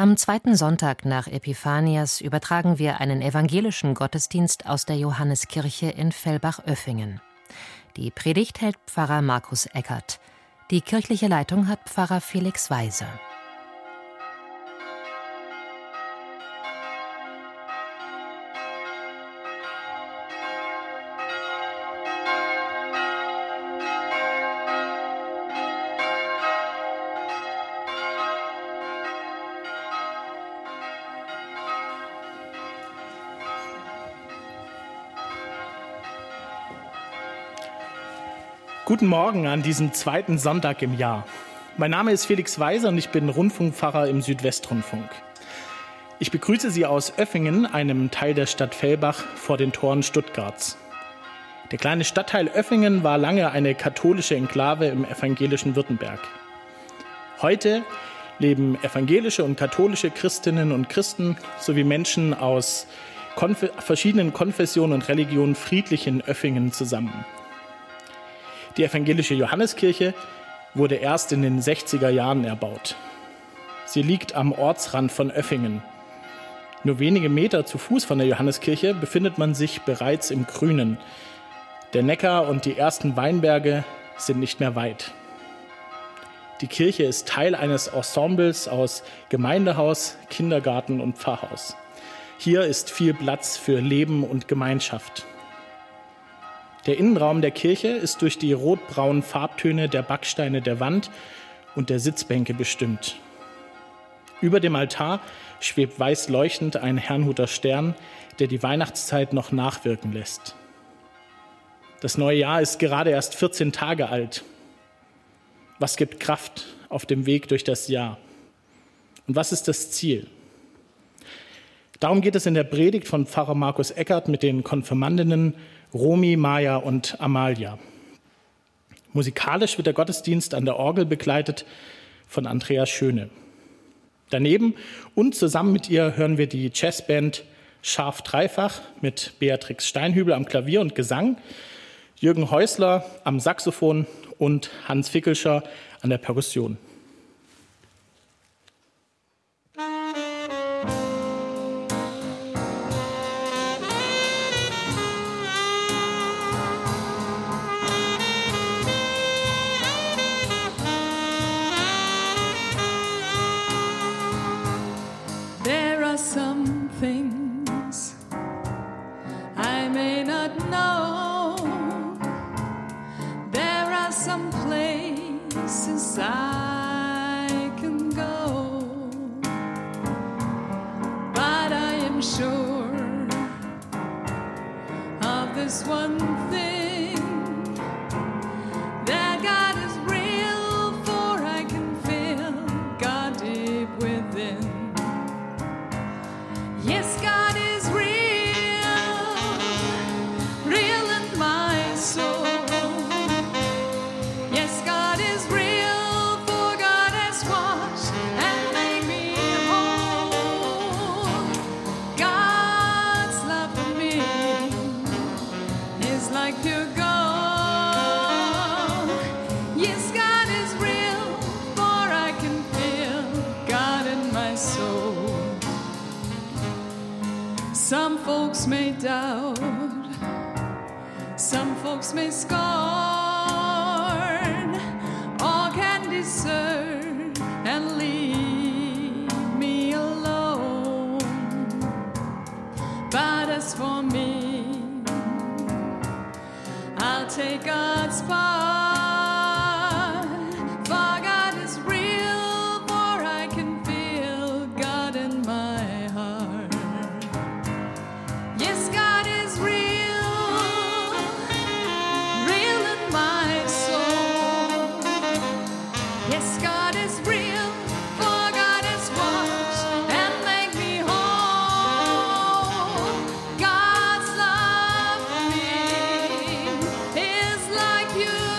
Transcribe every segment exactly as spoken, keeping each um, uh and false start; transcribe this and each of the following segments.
Am zweiten Sonntag nach Epiphanias übertragen wir einen evangelischen Gottesdienst aus der Johanneskirche in Fellbach-Oeffingen. Die Predigt hält Pfarrer Markus Eckert. Die kirchliche Leitung hat Pfarrer Felix Weise. Guten Morgen an diesem zweiten Sonntag im Jahr. Mein Name ist Felix Weise und ich bin Rundfunkpfarrer im Südwestrundfunk. Ich begrüße Sie aus Oeffingen, einem Teil der Stadt Fellbach vor den Toren Stuttgarts. Der kleine Stadtteil Oeffingen war lange eine katholische Enklave im evangelischen Württemberg. Heute leben evangelische und katholische Christinnen und Christen sowie Menschen aus konf- verschiedenen Konfessionen und Religionen friedlich in Oeffingen zusammen. Die evangelische Johanneskirche wurde erst in den sechziger Jahren erbaut. Sie liegt am Ortsrand von Oeffingen. Nur wenige Meter zu Fuß von der Johanneskirche befindet man sich bereits im Grünen. Der Neckar und die ersten Weinberge sind nicht mehr weit. Die Kirche ist Teil eines Ensembles aus Gemeindehaus, Kindergarten und Pfarrhaus. Hier ist viel Platz für Leben und Gemeinschaft. Der Innenraum der Kirche ist durch die rotbraunen Farbtöne der Backsteine der Wand und der Sitzbänke bestimmt. Über dem Altar schwebt weiß leuchtend ein Herrnhuter Stern, der die Weihnachtszeit noch nachwirken lässt. Das neue Jahr ist gerade erst vierzehn Tage alt. Was gibt Kraft auf dem Weg durch das Jahr? Und was ist das Ziel? Darum geht es in der Predigt von Pfarrer Markus Eckert mit den Konfirmandinnen Romy, Maja und Amalia. Musikalisch wird der Gottesdienst an der Orgel begleitet von Andrea Schöne. Daneben und zusammen mit ihr hören wir die Jazzband Scharf Dreifach mit Beatrix Steinhübel am Klavier und Gesang, Jürgen Häusler am Saxophon und Hans Fickelscher an der Perkussion. Some folks may doubt, some folks may scorn, all can desert and leave me alone. But as for me, I'll take God's part. You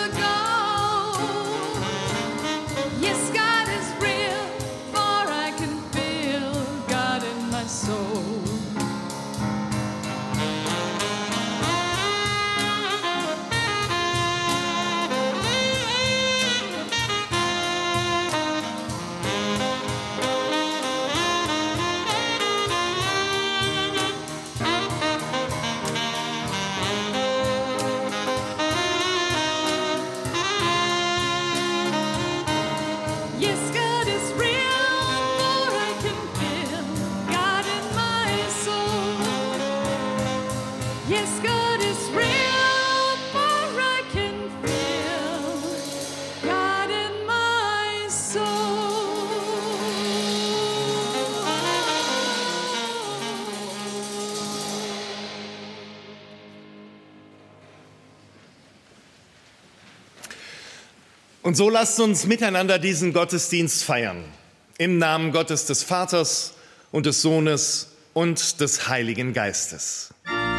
Und so lasst uns miteinander diesen Gottesdienst feiern. Im Namen Gottes des Vaters und des Sohnes und des Heiligen Geistes.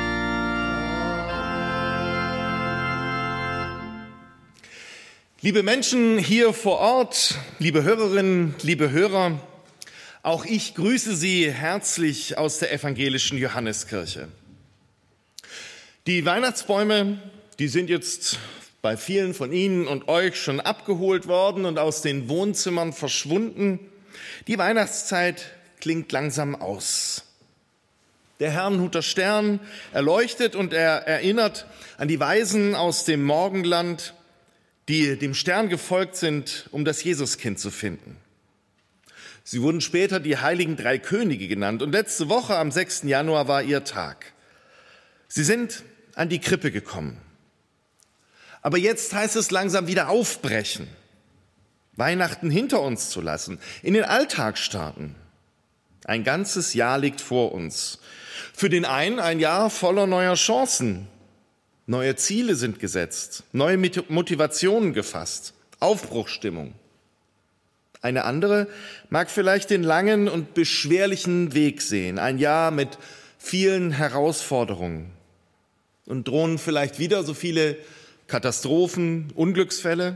Liebe Menschen hier vor Ort, liebe Hörerinnen, liebe Hörer, auch ich grüße Sie herzlich aus der evangelischen Johanneskirche. Die Weihnachtsbäume, die sind jetzt bei vielen von Ihnen und euch schon abgeholt worden und aus den Wohnzimmern verschwunden. Die Weihnachtszeit klingt langsam aus. Der Herrnhuter Stern erleuchtet und er erinnert an die Weisen aus dem Morgenland, die dem Stern gefolgt sind, um das Jesuskind zu finden. Sie wurden später die heiligen drei Könige genannt und letzte Woche am sechsten Januar war ihr Tag. Sie sind an die Krippe gekommen. Aber jetzt heißt es langsam wieder aufbrechen, Weihnachten hinter uns zu lassen, in den Alltag starten. Ein ganzes Jahr liegt vor uns. Für den einen ein Jahr voller neuer Chancen. Neue Ziele sind gesetzt, neue Motivationen gefasst, Aufbruchsstimmung. Eine andere mag vielleicht den langen und beschwerlichen Weg sehen, ein Jahr mit vielen Herausforderungen. Und drohen vielleicht wieder so viele Katastrophen, Unglücksfälle.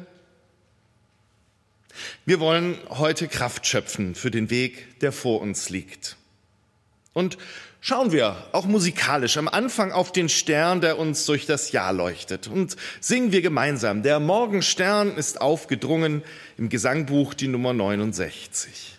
Wir wollen heute Kraft schöpfen für den Weg, der vor uns liegt. Und schauen wir auch musikalisch am Anfang auf den Stern, der uns durch das Jahr leuchtet. Und singen wir gemeinsam. Der Morgenstern ist aufgedrungen im Gesangbuch die Nummer neunundsechzig.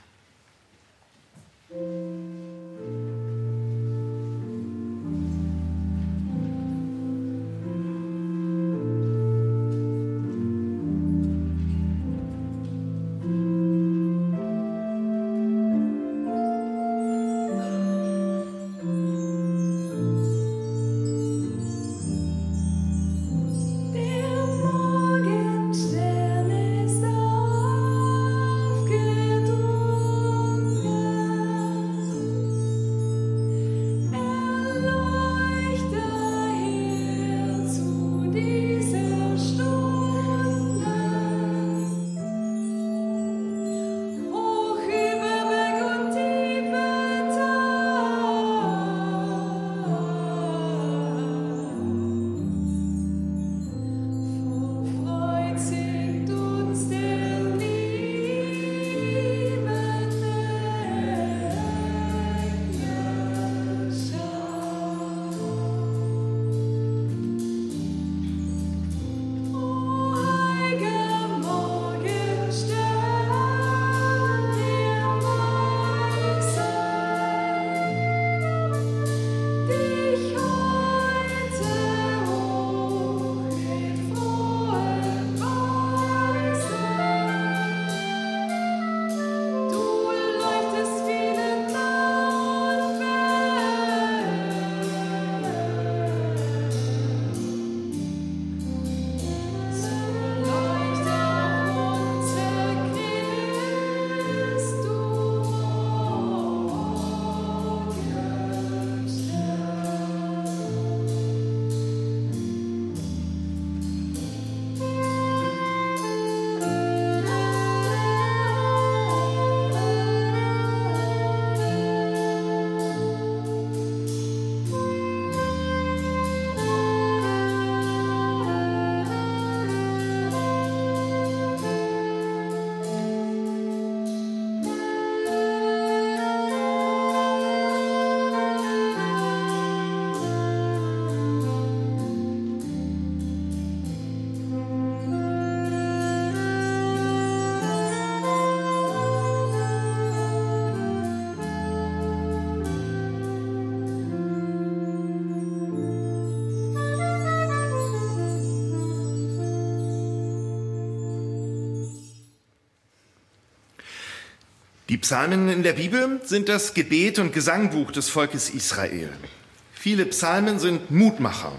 Die Psalmen in der Bibel sind das Gebet und Gesangbuch des Volkes Israel. Viele Psalmen sind Mutmacher.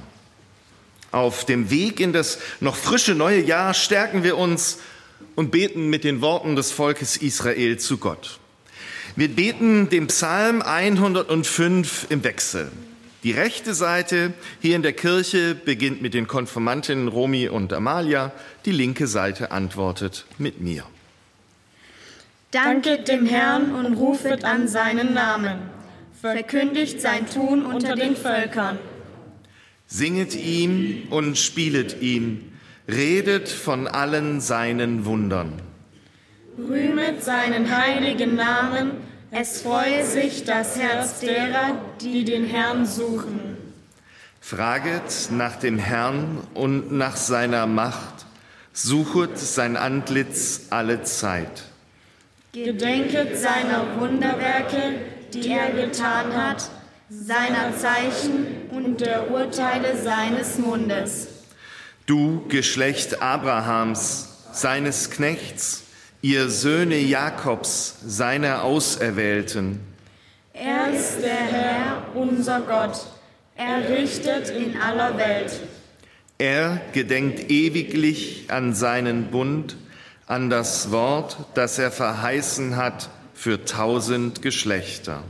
Auf dem Weg in das noch frische neue Jahr stärken wir uns und beten mit den Worten des Volkes Israel zu Gott. Wir beten den Psalm hundertfünf im Wechsel. Die rechte Seite hier in der Kirche beginnt mit den Konfirmantinnen Romy und Amalia. Die linke Seite antwortet mit mir. Danket dem Herrn und rufet an seinen Namen. Verkündigt sein Tun unter den Völkern. Singet ihm und spielet ihm. Redet von allen seinen Wundern. Rühmet seinen heiligen Namen. Es freue sich das Herz derer, die den Herrn suchen. Fraget nach dem Herrn und nach seiner Macht. Suchet sein Antlitz alle Zeit. Gedenket seiner Wunderwerke, die er getan hat, seiner Zeichen und der Urteile seines Mundes. Du Geschlecht Abrahams, seines Knechts, ihr Söhne Jakobs, seine Auserwählten. Er ist der Herr, unser Gott. Er richtet in aller Welt. Er gedenkt ewiglich an seinen Bund, an das Wort, das er verheißen hat für tausend Geschlechter.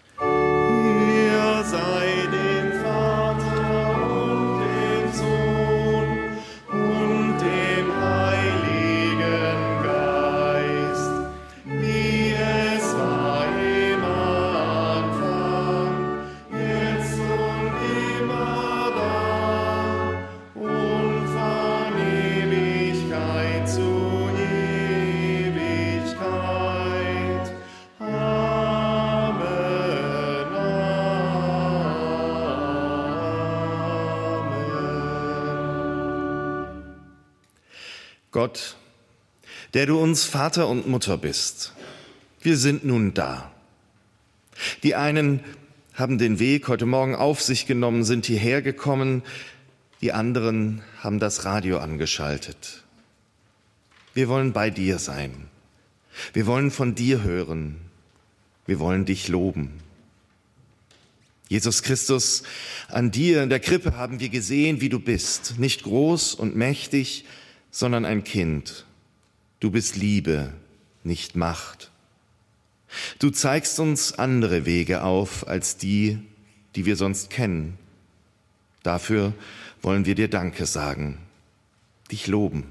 Ihr sei dem Vater und dem Sohn und dem Heiligen Geist, wie es war im Anfang, jetzt und immer da und von Ewigkeit zu Ewigkeit. Amen, Amen. Gott, der du uns Vater und Mutter bist, wir sind nun da. Die einen haben den Weg heute Morgen auf sich genommen, sind hierher gekommen, die anderen haben das Radio angeschaltet. Wir wollen bei dir sein. Wir wollen von dir hören. Wir wollen dich loben. Jesus Christus, an dir in der Krippe haben wir gesehen, wie du bist. Nicht groß und mächtig, sondern ein Kind. Du bist Liebe, nicht Macht. Du zeigst uns andere Wege auf als die, die wir sonst kennen. Dafür wollen wir dir Danke sagen, dich loben.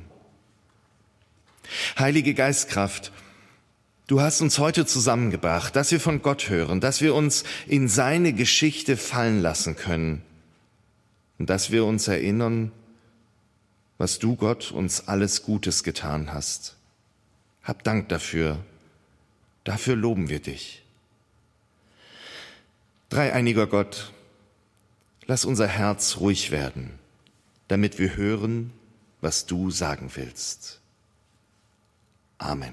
Heilige Geistkraft, du hast uns heute zusammengebracht, dass wir von Gott hören, dass wir uns in seine Geschichte fallen lassen können und dass wir uns erinnern, was du, Gott, uns alles Gutes getan hast. Hab Dank dafür. Dafür loben wir dich. Dreieiniger Gott, lass unser Herz ruhig werden, damit wir hören, was du sagen willst. Amen.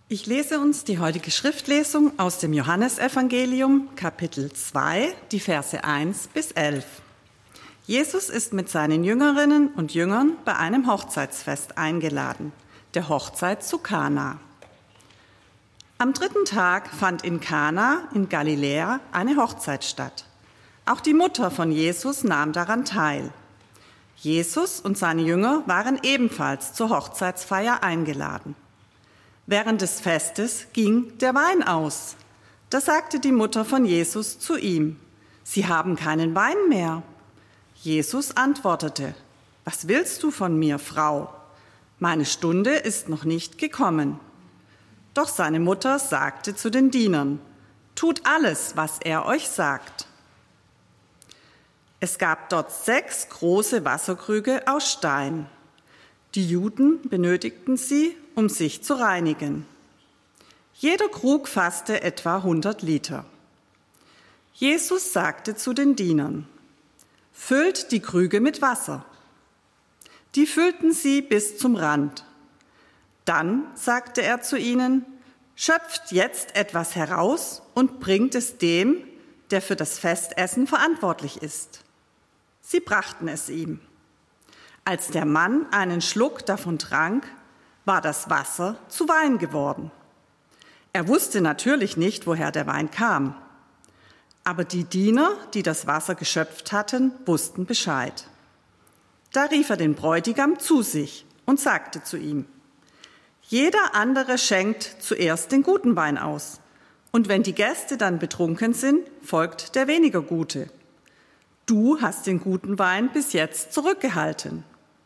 Ich lese uns die heutige Schriftlesung aus dem Johannesevangelium, Kapitel zwei, die Verse eins bis elf. Jesus ist mit seinen Jüngerinnen und Jüngern bei einem Hochzeitsfest eingeladen, der Hochzeit zu Kana. Am dritten Tag fand in Kana in Galiläa eine Hochzeit statt. Auch die Mutter von Jesus nahm daran teil. Jesus und seine Jünger waren ebenfalls zur Hochzeitsfeier eingeladen. Während des Festes ging der Wein aus. Da sagte die Mutter von Jesus zu ihm: Sie haben keinen Wein mehr. Jesus antwortete: Was willst du von mir, Frau? Meine Stunde ist noch nicht gekommen. Doch seine Mutter sagte zu den Dienern: Tut alles, was er euch sagt. Es gab dort sechs große Wasserkrüge aus Stein. Die Juden benötigten sie, um sich zu reinigen. Jeder Krug fasste etwa hundert Liter. Jesus sagte zu den Dienern: Füllt die Krüge mit Wasser. Die füllten sie bis zum Rand. Dann sagte er zu ihnen: Schöpft jetzt etwas heraus und bringt es dem, der für das Festessen verantwortlich ist. Sie brachten es ihm. Als der Mann einen Schluck davon trank, war das Wasser zu Wein geworden. Er wusste natürlich nicht, woher der Wein kam. Aber die Diener, die das Wasser geschöpft hatten, wussten Bescheid. Da rief er den Bräutigam zu sich und sagte zu ihm: Jeder andere schenkt zuerst den guten Wein aus, und wenn die Gäste dann betrunken sind, folgt der weniger gute. Du hast den guten Wein bis jetzt zurückgehalten.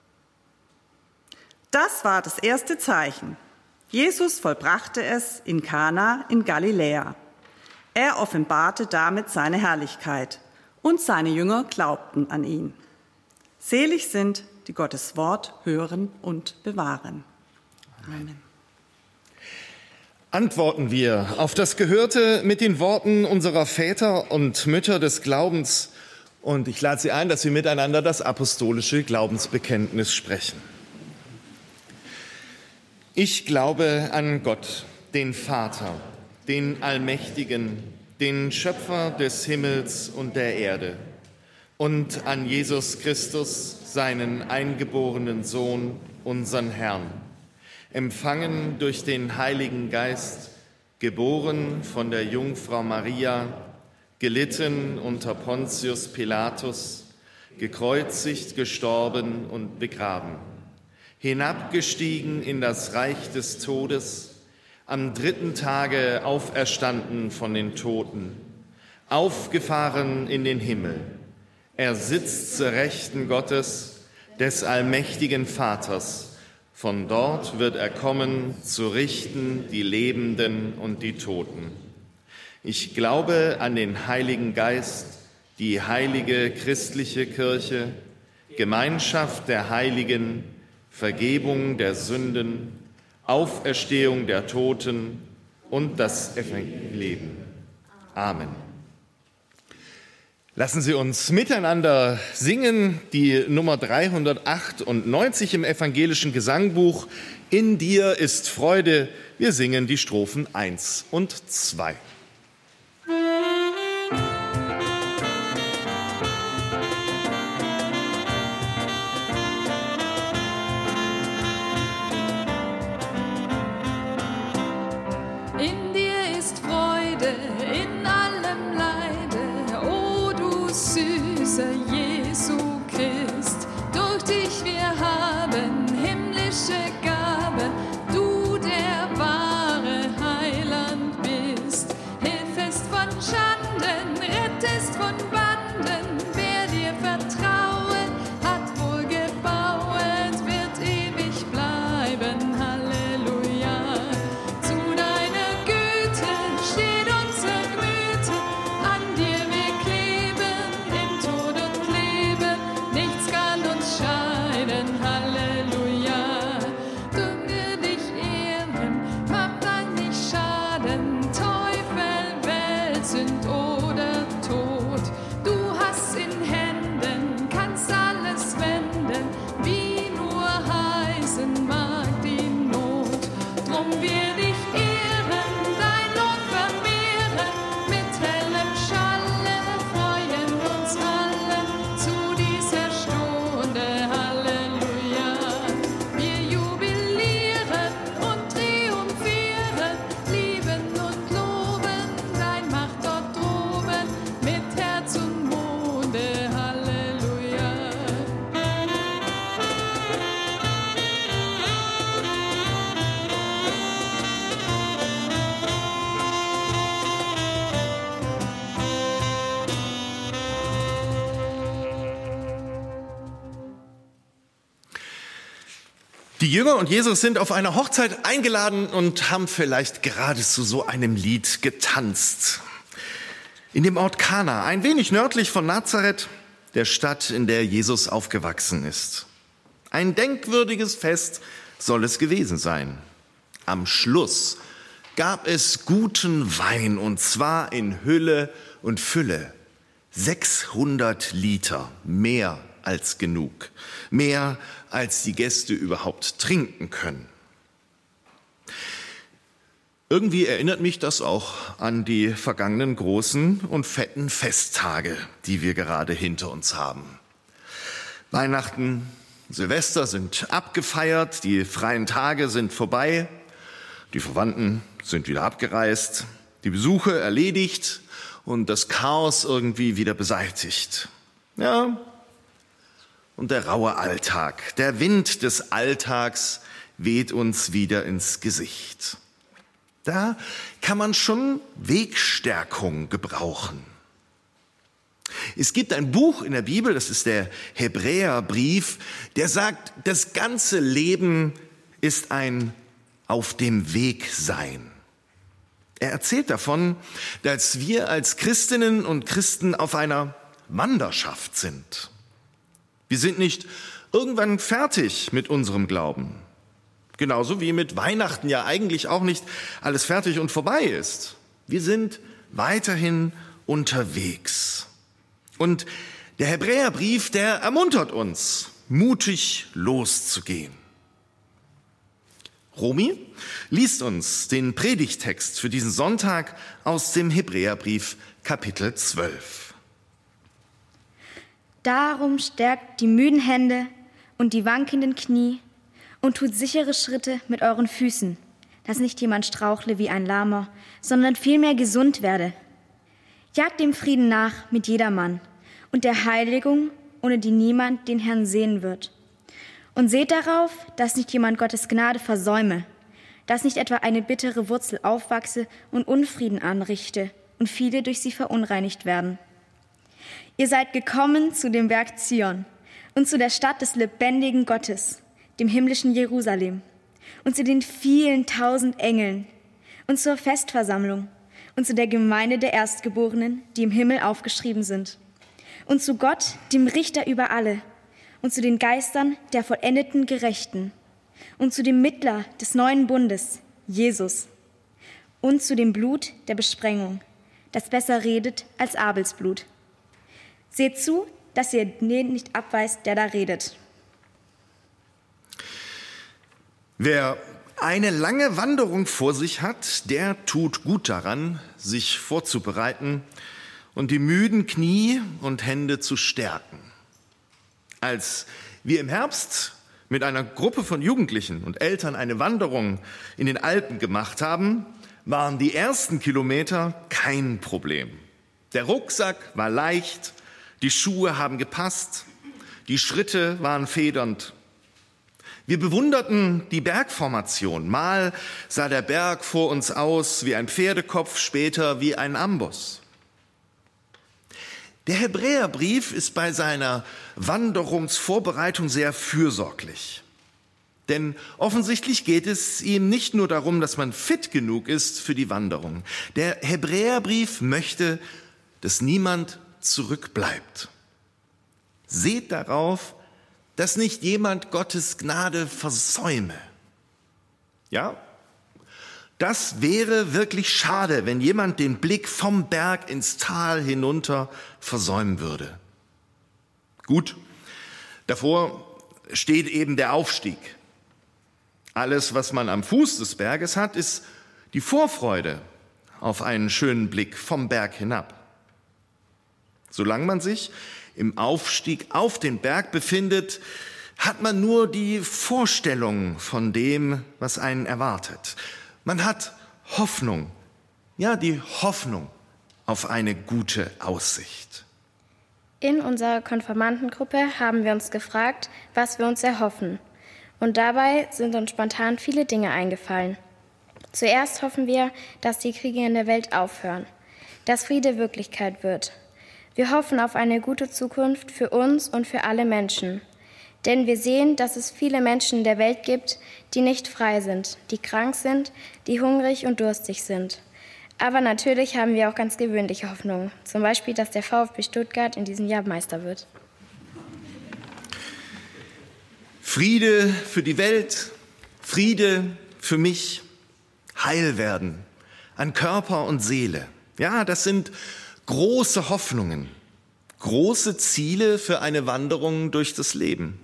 Das war das erste Zeichen. Jesus vollbrachte es in Kana in Galiläa. Er offenbarte damit seine Herrlichkeit, und seine Jünger glaubten an ihn. Selig sind, die Gottes Wort hören und bewahren. Amen. Antworten wir auf das Gehörte mit den Worten unserer Väter und Mütter des Glaubens. Und ich lade Sie ein, dass wir miteinander das apostolische Glaubensbekenntnis sprechen. Ich glaube an Gott, den Vater, den Allmächtigen, den Schöpfer des Himmels und der Erde, und an Jesus Christus, seinen eingeborenen Sohn, unseren Herrn, empfangen durch den Heiligen Geist, geboren von der Jungfrau Maria, gelitten unter Pontius Pilatus, gekreuzigt, gestorben und begraben, hinabgestiegen in das Reich des Todes, am dritten Tage auferstanden von den Toten, aufgefahren in den Himmel. Er sitzt zur Rechten Gottes, des allmächtigen Vaters. Von dort wird er kommen, zu richten die Lebenden und die Toten. Ich glaube an den Heiligen Geist, die heilige christliche Kirche, Gemeinschaft der Heiligen, Vergebung der Sünden, Auferstehung der Toten und das ewige Leben. Amen. Lassen Sie uns miteinander singen die Nummer dreihundertachtundneunzig im evangelischen Gesangbuch. In dir ist Freude. Wir singen die Strophen eins und zwei. In dir ist Freude in allem Leide, o du süßer Jesu Christ. Durch dich wir haben himmlische Gaben, du der wahre Heiland bist. Hilfest von Schanden, rettest von Banden, wer dir vertrauen, hat wohl gebauet, wird ewig bleiben. Halleluja. Zu deiner Güte steht unser Gemüte, an dir wir kleben, im Tod und Leben, nichts kann uns scheiden. Halleluja. Dürfen wir dich ehren, macht ein nicht Schaden, Teufel, Welt, Sünd oder Tod. Du hast in Händen, kannst alles wenden, wie nur heißen mag die Not. Drum wir dich ehren, Die Jünger und Jesus sind auf einer Hochzeit eingeladen und haben vielleicht gerade zu so einem Lied getanzt. In dem Ort Kana, ein wenig nördlich von Nazareth, der Stadt, in der Jesus aufgewachsen ist. Ein denkwürdiges Fest soll es gewesen sein. Am Schluss gab es guten Wein, und zwar in Hülle und Fülle. sechshundert Liter, mehr als genug. Mehr, als die Gäste überhaupt trinken können. Irgendwie erinnert mich das auch an die vergangenen großen und fetten Festtage, die wir gerade hinter uns haben. Weihnachten, Silvester sind abgefeiert, die freien Tage sind vorbei, die Verwandten sind wieder abgereist, die Besuche erledigt und das Chaos irgendwie wieder beseitigt. Ja, und der raue Alltag, der Wind des Alltags weht uns wieder ins Gesicht. Da kann man schon Wegstärkung gebrauchen. Es gibt ein Buch in der Bibel, das ist der Hebräerbrief, der sagt, das ganze Leben ist ein Auf dem Weg sein. Er erzählt davon, dass wir als Christinnen und Christen auf einer Wanderschaft sind. Wir sind nicht irgendwann fertig mit unserem Glauben. Genauso wie mit Weihnachten ja eigentlich auch nicht alles fertig und vorbei ist. Wir sind weiterhin unterwegs. Und der Hebräerbrief, der ermuntert uns, mutig loszugehen. Romy liest uns den Predigttext für diesen Sonntag aus dem Hebräerbrief Kapitel zwölf. Darum stärkt die müden Hände und die wankenden Knie und tut sichere Schritte mit euren Füßen, dass nicht jemand strauchle wie ein Lahmer, sondern vielmehr gesund werde. Jagt dem Frieden nach mit jedermann und der Heiligung, ohne die niemand den Herrn sehen wird. Und seht darauf, dass nicht jemand Gottes Gnade versäume, dass nicht etwa eine bittere Wurzel aufwachse und Unfrieden anrichte und viele durch sie verunreinigt werden. Ihr seid gekommen zu dem Berg Zion und zu der Stadt des lebendigen Gottes, dem himmlischen Jerusalem, und zu den vielen tausend Engeln und zur Festversammlung und zu der Gemeinde der Erstgeborenen, die im Himmel aufgeschrieben sind, und zu Gott, dem Richter über alle, und zu den Geistern der vollendeten Gerechten, und zu dem Mittler des neuen Bundes, Jesus, und zu dem Blut der Besprengung, das besser redet als Abels Blut. Seht zu, dass ihr den nicht abweist, der da redet. Wer eine lange Wanderung vor sich hat, der tut gut daran, sich vorzubereiten und die müden Knie und Hände zu stärken. Als wir im Herbst mit einer Gruppe von Jugendlichen und Eltern eine Wanderung in den Alpen gemacht haben, waren die ersten Kilometer kein Problem. Der Rucksack war leicht, die Schuhe haben gepasst, die Schritte waren federnd. Wir bewunderten die Bergformation. Mal sah der Berg vor uns aus wie ein Pferdekopf, später wie ein Amboss. Der Hebräerbrief ist bei seiner Wanderungsvorbereitung sehr fürsorglich. Denn offensichtlich geht es ihm nicht nur darum, dass man fit genug ist für die Wanderung. Der Hebräerbrief möchte, dass niemand zurückbleibt. Seht darauf, dass nicht jemand Gottes Gnade versäume. Ja, das wäre wirklich schade, wenn jemand den Blick vom Berg ins Tal hinunter versäumen würde. Gut, davor steht eben der Aufstieg. Alles, was man am Fuß des Berges hat, ist die Vorfreude auf einen schönen Blick vom Berg hinab. Solange man sich im Aufstieg auf den Berg befindet, hat man nur die Vorstellung von dem, was einen erwartet. Man hat Hoffnung, ja, die Hoffnung auf eine gute Aussicht. In unserer Konfirmandengruppe haben wir uns gefragt, was wir uns erhoffen. Und dabei sind uns spontan viele Dinge eingefallen. Zuerst hoffen wir, dass die Kriege in der Welt aufhören, dass Friede Wirklichkeit wird. Wir hoffen auf eine gute Zukunft für uns und für alle Menschen. Denn wir sehen, dass es viele Menschen in der Welt gibt, die nicht frei sind, die krank sind, die hungrig und durstig sind. Aber natürlich haben wir auch ganz gewöhnliche Hoffnungen. Zum Beispiel, dass der VfB Stuttgart in diesem Jahr Meister wird. Friede für die Welt, Friede für mich, heil werden an Körper und Seele. Ja, das sind große Hoffnungen, große Ziele für eine Wanderung durch das Leben.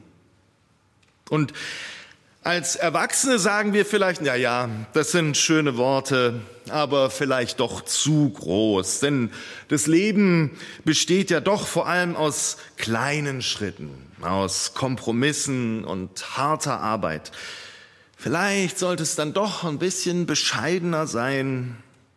Und als Erwachsene sagen wir vielleicht, ja, ja, das sind schöne Worte, aber vielleicht doch zu groß. Denn das Leben besteht ja doch vor allem aus kleinen Schritten, aus Kompromissen und harter Arbeit. Vielleicht sollte es dann doch ein bisschen bescheidener sein.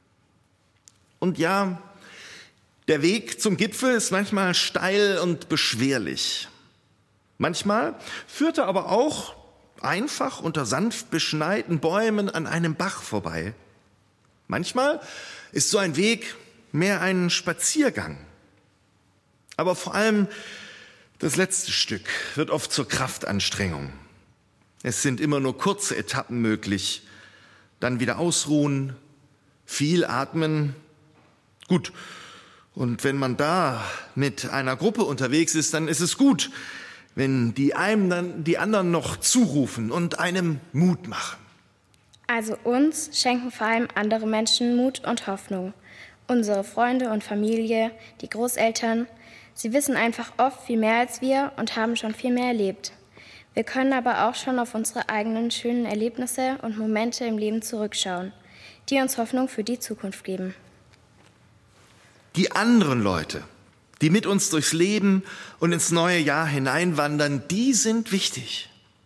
Und ja, der Weg zum Gipfel ist manchmal steil und beschwerlich. Manchmal führt er aber auch einfach unter sanft beschneiten Bäumen an einem Bach vorbei. Manchmal ist so ein Weg mehr ein Spaziergang. Aber vor allem das letzte Stück wird oft zur Kraftanstrengung. Es sind immer nur kurze Etappen möglich. Dann wieder ausruhen, viel atmen. Gut, und wenn man da mit einer Gruppe unterwegs ist, dann ist es gut, wenn die einem dann die anderen noch zurufen und einem Mut machen. Also uns schenken vor allem andere Menschen Mut und Hoffnung. Unsere Freunde und Familie, die Großeltern, sie wissen einfach oft viel mehr als wir und haben schon viel mehr erlebt. Wir können aber auch schon auf unsere eigenen schönen Erlebnisse und Momente im Leben zurückschauen, die uns Hoffnung für die Zukunft geben. Die anderen Leute, die mit uns durchs Leben und ins neue Jahr hineinwandern, die sind wichtig.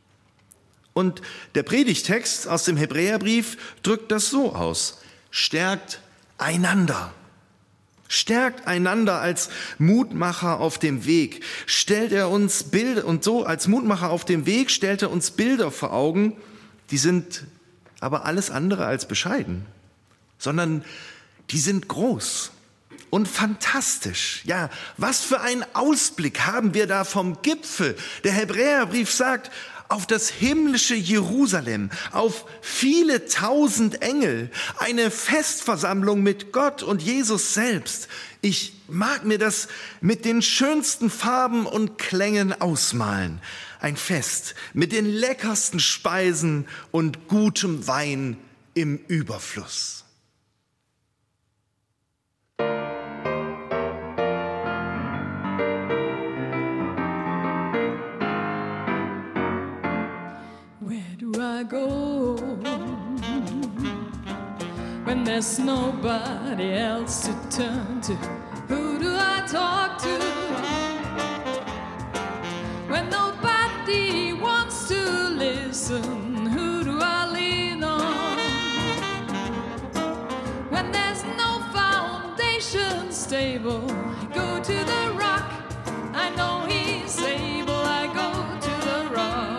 Und der Predigtext aus dem Hebräerbrief drückt das so aus: Stärkt einander. Stärkt einander als Mutmacher auf dem Weg. Stellt er uns Bilder, und so als Mutmacher auf dem Weg stellt er uns Bilder vor Augen, die sind aber alles andere als bescheiden, sondern die sind groß und fantastisch. Ja, was für einen Ausblick haben wir da vom Gipfel. Der Hebräerbrief sagt, auf das himmlische Jerusalem, auf viele tausend Engel, eine Festversammlung mit Gott und Jesus selbst. Ich mag mir das mit den schönsten Farben und Klängen ausmalen. Ein Fest mit den leckersten Speisen und gutem Wein im Überfluss. I go when there's nobody else to turn to? Who do I talk to when nobody wants to listen? Who do I lean on when there's no foundation stable? I go to the rock, I know he's able. I go to the rock.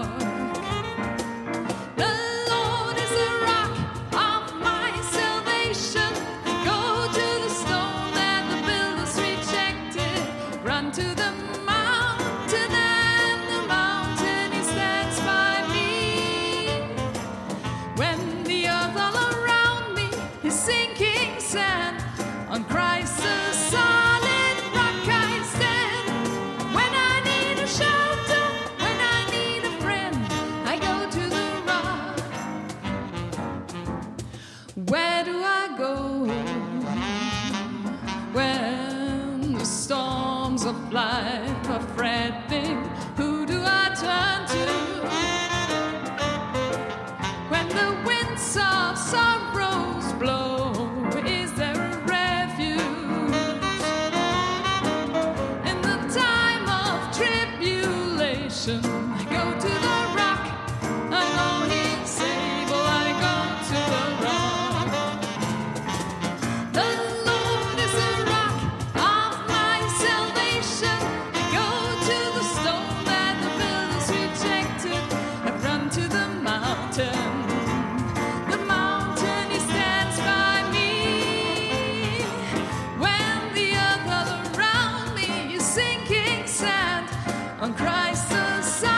Where do I go when the storms of life are fretting? Who do I turn to when the winds of sorrows blow? Is there a refuge in the time of tribulation? I go to the rock, I know he's able. I go to the rock. On Christ the Son.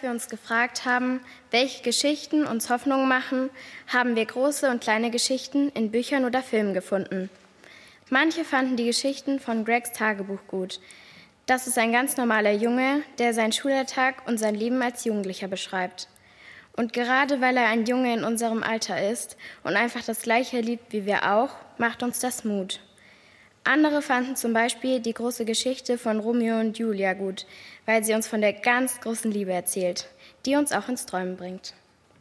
wir uns gefragt haben, welche Geschichten uns Hoffnung machen, haben wir große und kleine Geschichten in Büchern oder Filmen gefunden. Manche fanden die Geschichten von Gregs Tagebuch gut. Das ist ein ganz normaler Junge, der seinen Schulalltag und sein Leben als Jugendlicher beschreibt. Und gerade weil er ein Junge in unserem Alter ist und einfach das Gleiche liebt wie wir auch, macht uns das Mut. Andere fanden zum Beispiel die große Geschichte von Romeo und Julia gut, weil sie uns von der ganz großen Liebe erzählt, die uns auch ins Träumen bringt.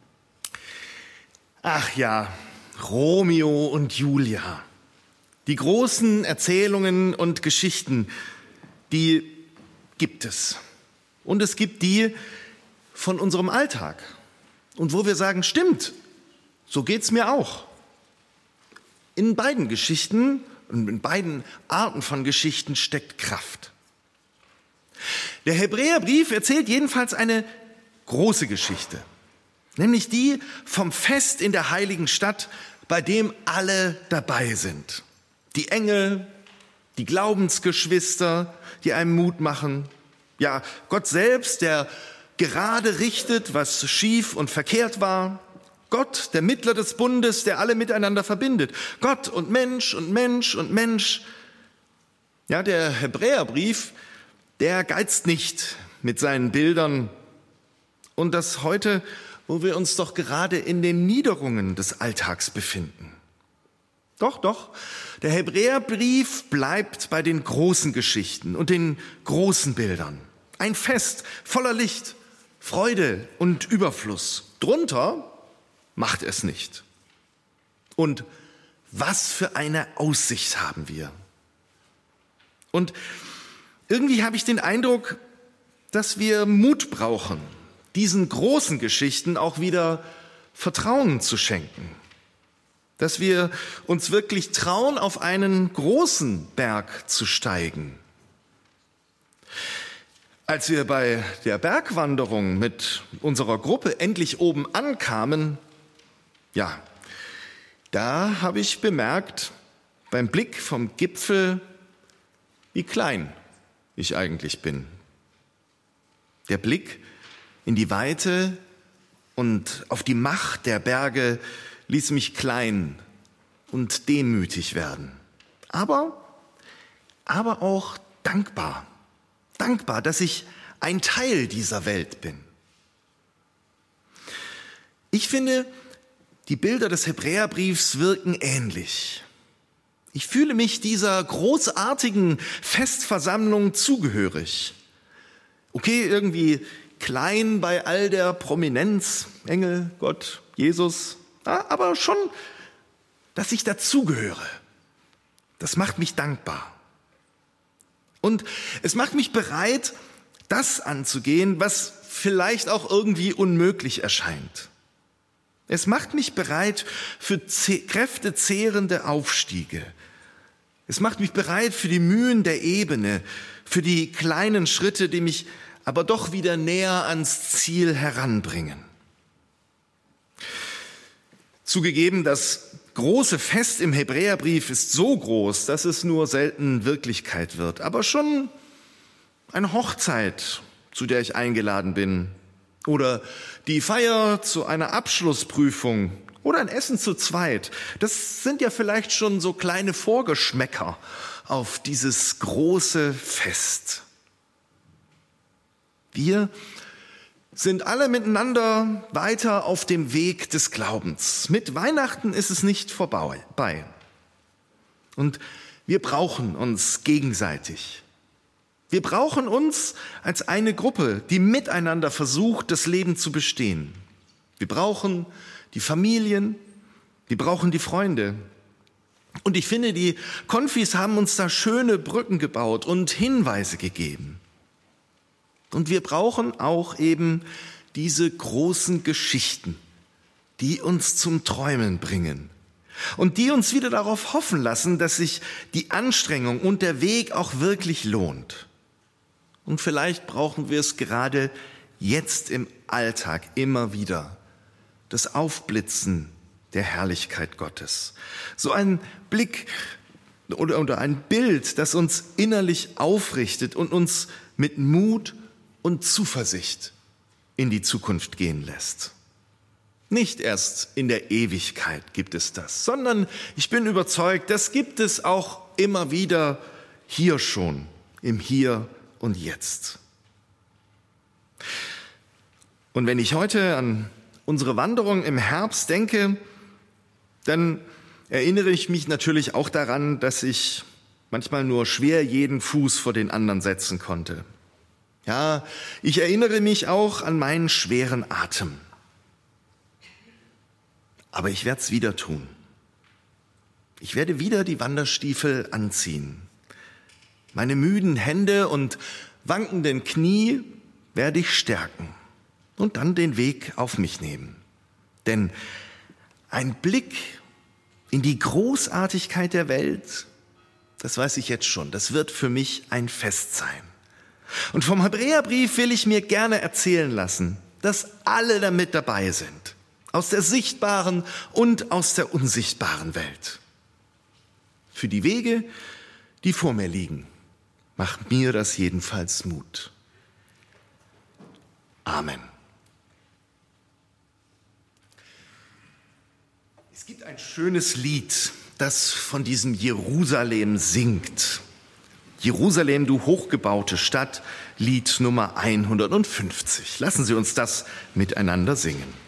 Ach ja, Romeo und Julia. Die großen Erzählungen und Geschichten, die gibt es. Und es gibt die von unserem Alltag. Und wo wir sagen, stimmt, so geht's mir auch. In beiden Geschichten und in beiden Arten von Geschichten steckt Kraft. Der Hebräerbrief erzählt jedenfalls eine große Geschichte, nämlich die vom Fest in der heiligen Stadt, bei dem alle dabei sind. Die Engel, die Glaubensgeschwister, die einem Mut machen. Ja, Gott selbst, der gerade richtet, was schief und verkehrt war. Gott, der Mittler des Bundes, der alle miteinander verbindet. Gott und Mensch und Mensch und Mensch. Ja, der Hebräerbrief, der geizt nicht mit seinen Bildern. Und das heute, wo wir uns doch gerade in den Niederungen des Alltags befinden. Doch, doch, der Hebräerbrief bleibt bei den großen Geschichten und den großen Bildern. Ein Fest voller Licht, Freude und Überfluss. Drunter macht es nicht. Und was für eine Aussicht haben wir. Und irgendwie habe ich den Eindruck, dass wir Mut brauchen, diesen großen Geschichten auch wieder Vertrauen zu schenken. Dass wir uns wirklich trauen, auf einen großen Berg zu steigen. Als wir bei der Bergwanderung mit unserer Gruppe endlich oben ankamen, ja, da habe ich bemerkt, beim Blick vom Gipfel, wie klein ich eigentlich bin. Der Blick in die Weite und auf die Macht der Berge ließ mich klein und demütig werden. Aber, aber auch dankbar. Dankbar, dass ich ein Teil dieser Welt bin. Ich finde, die Bilder des Hebräerbriefs wirken ähnlich. Ich fühle mich dieser großartigen Festversammlung zugehörig. Okay, irgendwie klein bei all der Prominenz, Engel, Gott, Jesus, ja, aber schon, dass ich dazugehöre. Das macht mich dankbar. Und es macht mich bereit, das anzugehen, was vielleicht auch irgendwie unmöglich erscheint. Es macht mich bereit für kräftezehrende Aufstiege. Es macht mich bereit für die Mühen der Ebene, für die kleinen Schritte, die mich aber doch wieder näher ans Ziel heranbringen. Zugegeben, das große Fest im Hebräerbrief ist so groß, dass es nur selten Wirklichkeit wird. Aber schon eine Hochzeit, zu der ich eingeladen bin, oder die Feier zu einer Abschlussprüfung oder ein Essen zu zweit, das sind ja vielleicht schon so kleine Vorgeschmäcker auf dieses große Fest. Wir sind alle miteinander weiter auf dem Weg des Glaubens. Mit Weihnachten ist es nicht vorbei. Und wir brauchen uns gegenseitig. Wir brauchen uns als eine Gruppe, die miteinander versucht, das Leben zu bestehen. Wir brauchen die Familien, wir brauchen die Freunde. Und ich finde, die Konfis haben uns da schöne Brücken gebaut und Hinweise gegeben. Und wir brauchen auch eben diese großen Geschichten, die uns zum Träumen bringen und die uns wieder darauf hoffen lassen, dass sich die Anstrengung und der Weg auch wirklich lohnt. Und vielleicht brauchen wir es gerade jetzt im Alltag immer wieder, das Aufblitzen der Herrlichkeit Gottes. So ein Blick oder, oder ein Bild, das uns innerlich aufrichtet und uns mit Mut und Zuversicht in die Zukunft gehen lässt. Nicht erst in der Ewigkeit gibt es das, sondern ich bin überzeugt, das gibt es auch immer wieder hier schon, im Hier und Jetzt. Und wenn ich heute an unsere Wanderung im Herbst denke, dann erinnere ich mich natürlich auch daran, dass ich manchmal nur schwer jeden Fuß vor den anderen setzen konnte. Ja, ich erinnere mich auch an meinen schweren Atem. Aber ich werde es wieder tun. Ich werde wieder die Wanderstiefel anziehen. Meine müden Hände und wankenden Knie werde ich stärken und dann den Weg auf mich nehmen. Denn ein Blick in die Großartigkeit der Welt, das weiß ich jetzt schon, das wird für mich ein Fest sein. Und vom Hebräerbrief will ich mir gerne erzählen lassen, dass alle damit dabei sind. Aus der sichtbaren und aus der unsichtbaren Welt. Für die Wege, die vor mir liegen, macht mir das jedenfalls Mut. Amen. Es gibt ein schönes Lied, das von diesem Jerusalem singt. Jerusalem, du hochgebaute Stadt, Lied Nummer hundertfünfzig. Lassen Sie uns das miteinander singen.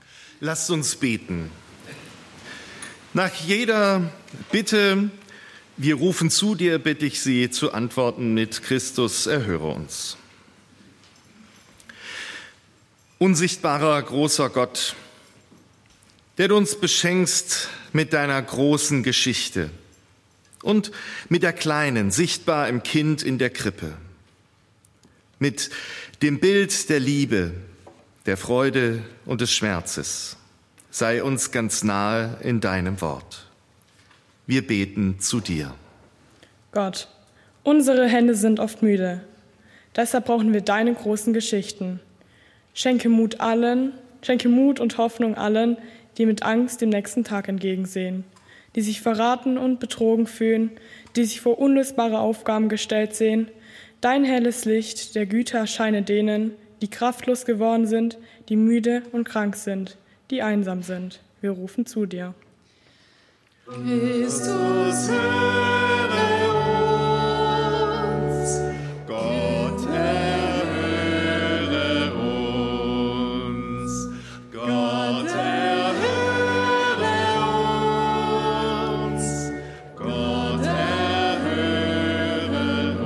Lasst uns beten. Nach jeder Bitte Wir rufen zu dir, bitte ich Sie zu antworten mit Christus, erhöre uns. Unsichtbarer, großer Gott, der du uns beschenkst mit deiner großen Geschichte und mit der kleinen, sichtbar im Kind in der Krippe, mit dem Bild der Liebe, der Freude und des Schmerzes, sei uns ganz nahe in deinem Wort. Wir beten zu dir. Gott, unsere Hände sind oft müde, deshalb brauchen wir deine großen Geschichten. Schenke Mut allen, schenke Mut und Hoffnung allen, die mit Angst dem nächsten Tag entgegensehen, die sich verraten und betrogen fühlen, die sich vor unlösbare Aufgaben gestellt sehen. Dein helles Licht der Güte erscheine denen, die kraftlos geworden sind, die müde und krank sind, die einsam sind. Wir rufen zu dir. Christus, höre uns, Gott erhöre uns, Gott erhöre uns, Gott erhöre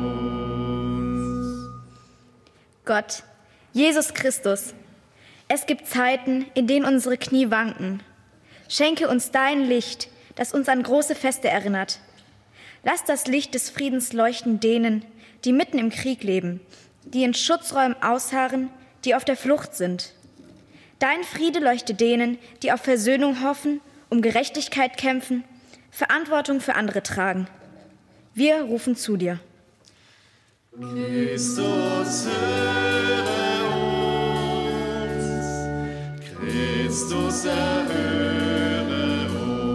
uns. Gott, Jesus Christus, es gibt Zeiten, in denen unsere Knie wanken. Schenke uns dein Licht, das uns an große Feste erinnert. Lass das Licht des Friedens leuchten denen, die mitten im Krieg leben, die in Schutzräumen ausharren, die auf der Flucht sind. Dein Friede leuchte denen, die auf Versöhnung hoffen, um Gerechtigkeit kämpfen, Verantwortung für andere tragen. Wir rufen zu dir. Christus, höre uns, Christus, erhöre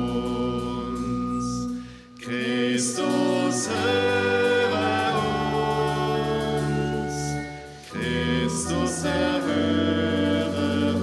uns, Christus, höre uns, Christus, erhöre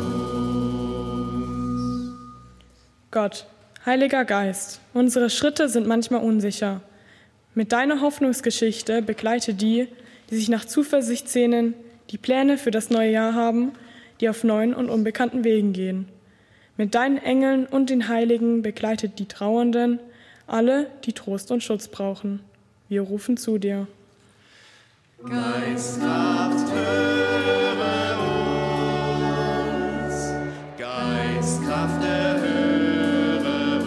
uns. Gott, Heiliger Geist, unsere Schritte sind manchmal unsicher. Mit deiner Hoffnungsgeschichte begleite die, die sich nach Zuversicht sehnen, die Pläne für das neue Jahr haben, die auf neuen und unbekannten Wegen gehen. Mit deinen Engeln und den Heiligen begleitet die Trauernden, alle, die Trost und Schutz brauchen. Wir rufen zu dir. Geist, Kraft, höre uns, Geist, Kraft, erhöre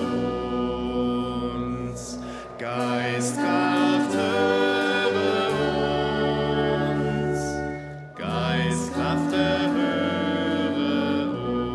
uns, Geist, Kraft, höre uns, Geist, Kraft, erhöre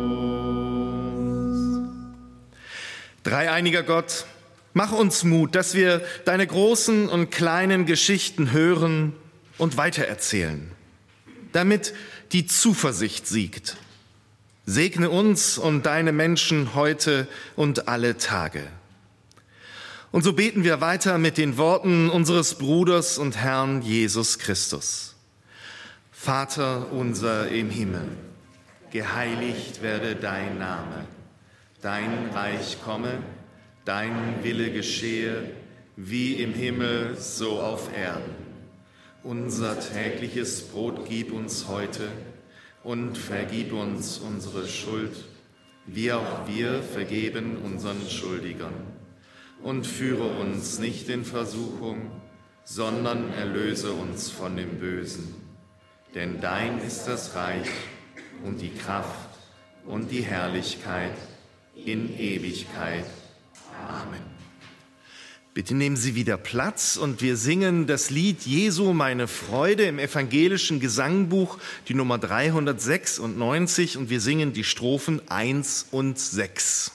uns. Dreieiniger Gott, mach uns Mut, dass wir deine großen und kleinen Geschichten hören und weitererzählen, damit die Zuversicht siegt. Segne uns und deine Menschen heute und alle Tage. Und so beten wir weiter mit den Worten unseres Bruders und Herrn Jesus Christus. Vater unser im Himmel, geheiligt werde dein Name, dein Reich komme, dein Wille geschehe, wie im Himmel, so auf Erden. Unser tägliches Brot gib uns heute und vergib uns unsere Schuld, wie auch wir vergeben unseren Schuldigern. Und führe uns nicht in Versuchung, sondern erlöse uns von dem Bösen. Denn dein ist das Reich und die Kraft und die Herrlichkeit in Ewigkeit. Amen. Bitte nehmen Sie wieder Platz und wir singen das Lied Jesu, meine Freude im evangelischen Gesangbuch, die Nummer dreihundertsechsundneunzig, und wir singen die Strophen eins und sechs.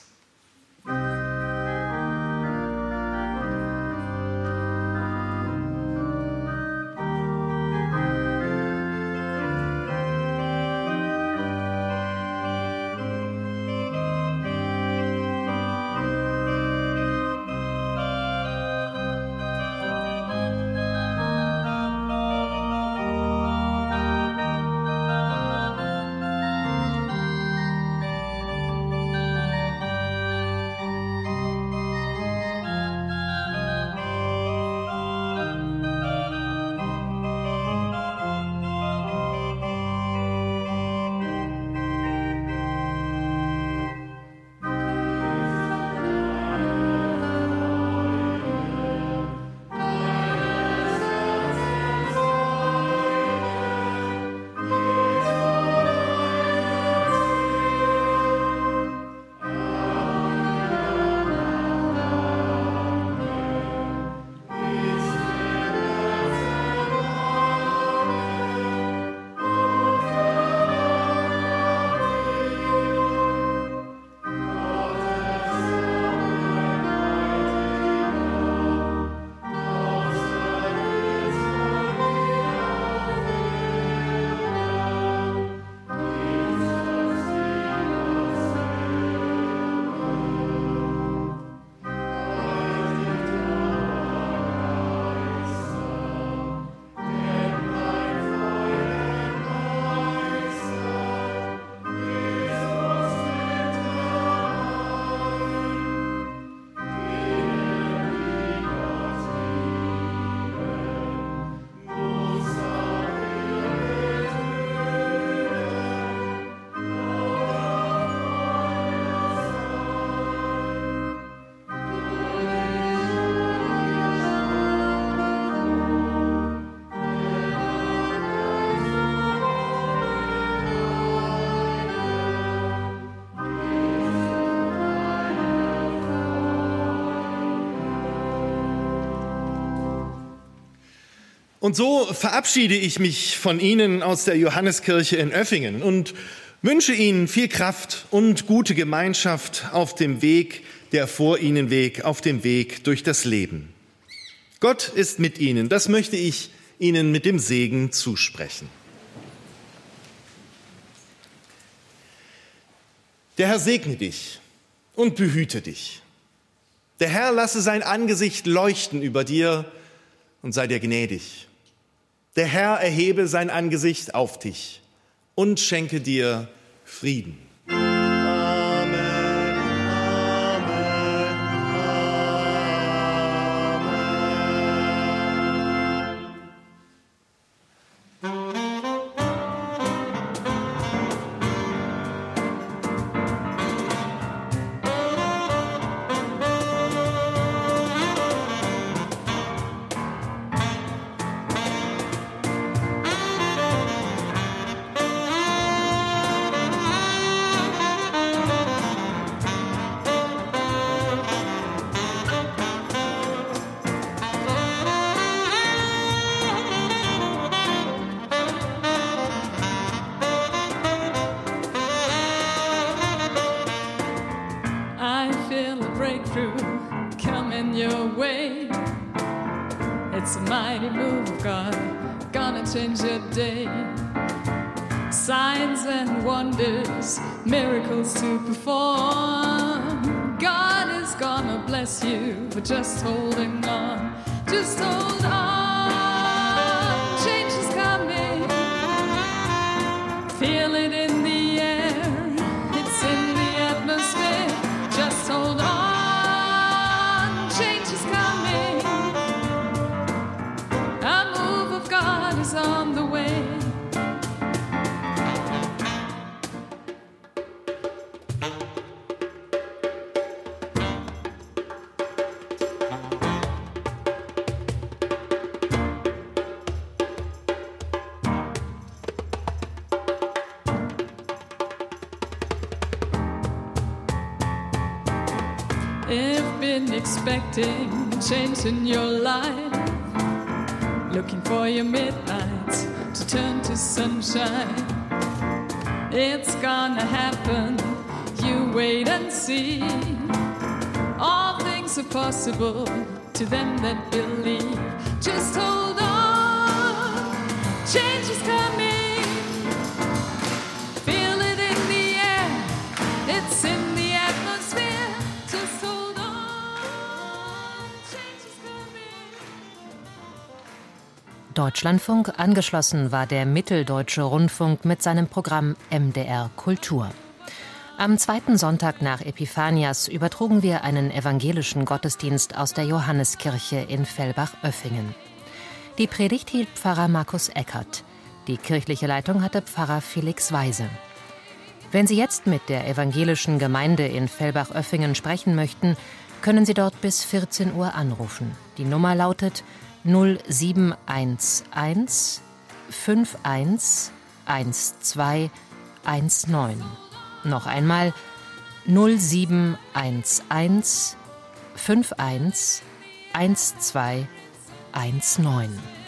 Und so verabschiede ich mich von Ihnen aus der Johanneskirche in Öffingen und wünsche Ihnen viel Kraft und gute Gemeinschaft auf dem Weg, der vor Ihnen Weg, auf dem Weg durch das Leben. Gott ist mit Ihnen, das möchte ich Ihnen mit dem Segen zusprechen. Der Herr segne dich und behüte dich. Der Herr lasse sein Angesicht leuchten über dir und sei dir gnädig. Der Herr erhebe sein Angesicht auf dich und schenke dir Frieden. Amen, Amen, coming your way. It's a mighty move of God, gonna change your day. Signs and wonders, miracles to perform. God is gonna bless you for just holding on. Just hold on, change is coming. Feel it in the air, it's in the atmosphere. Just hold on, change is coming. A move of God is on the way. You've been expecting change in your life, looking for your midnight to turn to sunshine. It's gonna happen, you wait and see. All things are possible to them that believe. Just hold on, change is coming. Feel it in the air, it's in the atmosphere. Just hold on, change is coming. Deutschlandfunk, angeschlossen war der Mitteldeutsche Rundfunk mit seinem Programm M D R Kultur. Am zweiten Sonntag nach Epiphanias übertrugen wir einen evangelischen Gottesdienst aus der Johanneskirche in Fellbach-Oeffingen. Die Predigt hielt Pfarrer Markus Eckert. Die kirchliche Leitung hatte Pfarrer Felix Weise. Wenn Sie jetzt mit der evangelischen Gemeinde in Fellbach-Oeffingen sprechen möchten, können Sie dort bis vierzehn Uhr anrufen. Die Nummer lautet null sieben eins eins fünf eins eins zwei eins neun. Noch einmal null sieben eins eins fünf eins eins zwei eins neun.